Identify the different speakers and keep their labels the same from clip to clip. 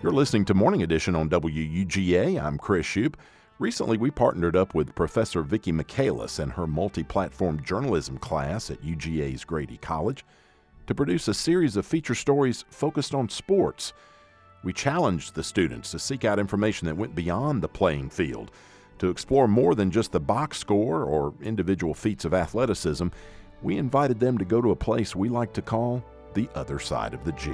Speaker 1: You're listening to Morning Edition on WUGA. I'm Chris Shoup. Recently, we partnered up with Professor Vicki Michaelis and her multi-platform journalism class at UGA's Grady College to produce a series of feature stories focused on sports. We challenged the students to seek out information that went beyond the playing field, to explore more than just the box score or individual feats of athleticism. We invited them to go to a place we like to call the other side of the G.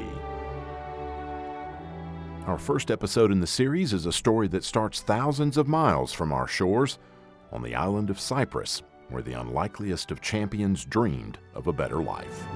Speaker 1: Our first episode in the series is a story that starts thousands of miles from our shores on the island of Cyprus, where the unlikeliest of champions dreamed of a better life.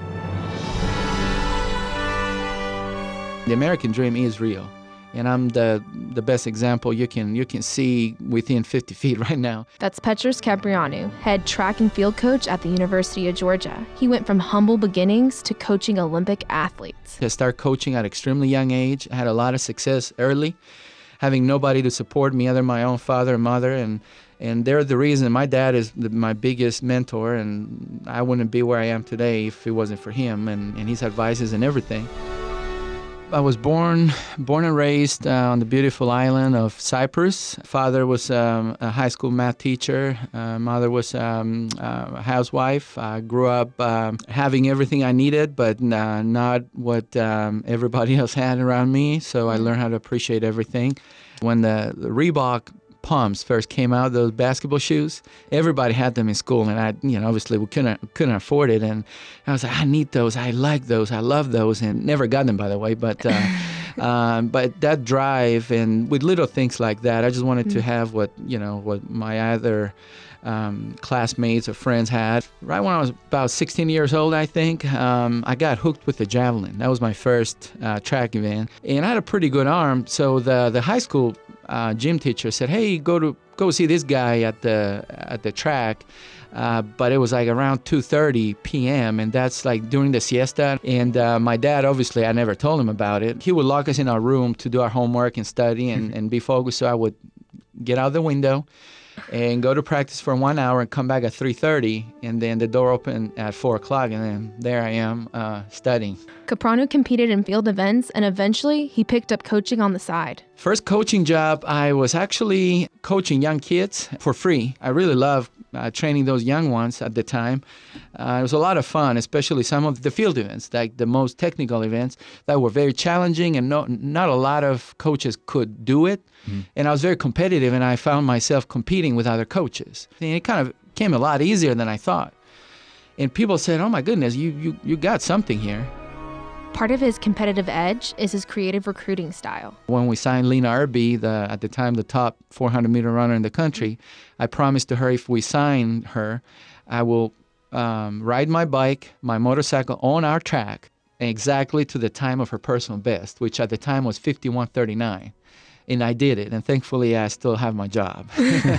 Speaker 2: The American dream is real, and I'm the best example you can see within 50 feet right now.
Speaker 3: That's Petros Caprianou, head track and field coach at the University of Georgia. He went from humble beginnings to coaching Olympic athletes.
Speaker 2: I started coaching at an extremely young age. I had a lot of success early, having nobody to support me other than my own father and mother, and they're the reason. My dad is my biggest mentor, and I wouldn't be where I am today if it wasn't for him and his advices and everything. I was born and raised on the beautiful island of Cyprus. Father was a high school math teacher. Mother was a housewife. I grew up having everything I needed, but not what everybody else had around me. So I learned how to appreciate everything. When the Reebok pumps first came out, those basketball shoes, everybody had them in school, and obviously we couldn't afford it, and I was like, I need those, I like those, I love those, and never got them, by the way, but that drive, and with little things like that, I just wanted to have what my other classmates or friends had. Right when I was about 16 years old, I think, I got hooked with the javelin. That was my first track event, and I had a pretty good arm, so the high school gym teacher said, hey, go see this guy at the track, but it was like around 2:30 p.m. and that's like during the siesta. And my dad, obviously, I never told him about it. He would lock us in our room to do our homework and study and be focused. So I would get out the window and go to practice for 1 hour and come back at 3:30, and then the door opened at 4 o'clock, and then there I am studying.
Speaker 3: Caprianou competed in field events, and eventually he picked up coaching on the side.
Speaker 2: First coaching job, I was actually coaching young kids for free. I really loved training those young ones at the time. It was a lot of fun, especially some of the field events, like the most technical events that were very challenging, and not a lot of coaches could do it. And I was very competitive, and I found myself competing with other coaches. And it kind of came a lot easier than I thought. And people said, oh my goodness, you got something here.
Speaker 3: Part of his competitive edge is his creative recruiting style.
Speaker 2: When we signed Lena Irby, at the time the top 400-meter runner in the country, I promised to her if we sign her, I will ride my bike, my motorcycle on our track exactly to the time of her personal best, which at the time was 51:39. And I did it, and thankfully I still have my job.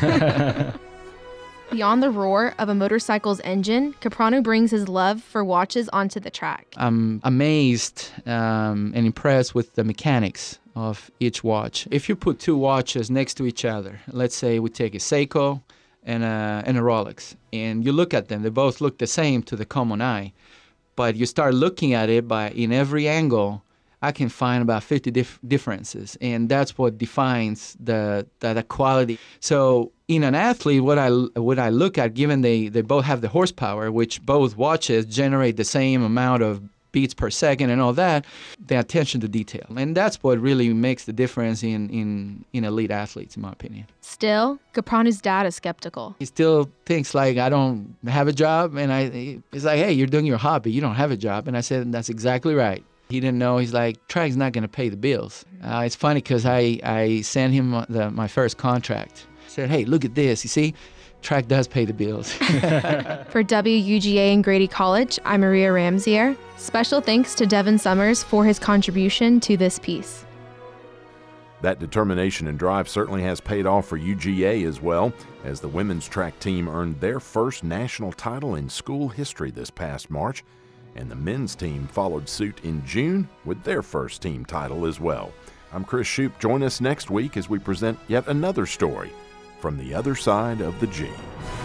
Speaker 3: Beyond the roar of a motorcycle's engine, Caprianou brings his love for watches onto the track. I'm amazed and impressed with the mechanics of each watch. If you put two watches next to each other, let's say we take a Seiko and a Rolex, and you look at them, they both look the same to the common eye, but you start looking at it in every angle, I can find about 50 differences, and that's what defines the quality. So in an athlete, what I look at, given they both have the horsepower, which both watches generate the same amount of beats per second and all that, the attention to detail. And that's what really makes the difference in elite athletes, in my opinion. Still, Caprianou's dad is skeptical.
Speaker 2: He still thinks like I don't have a job, and he's like, hey, you're doing your hobby, you don't have a job. And I said, that's exactly right. He didn't know. He's like, track's not going to pay the bills. It's funny because I sent him my first contract. I said, hey, look at this. You see, track does pay the bills.
Speaker 3: For WUGA and Grady College, I'm Maria Ramsier. Special thanks to Devin Summers for his contribution to this piece.
Speaker 1: That determination and drive certainly has paid off for UGA as well, as the women's track team earned their first national title in school history this past March. And the men's team followed suit in June with their first team title as well. I'm Chris Shoup. Join us next week as we present yet another story from the other side of the G.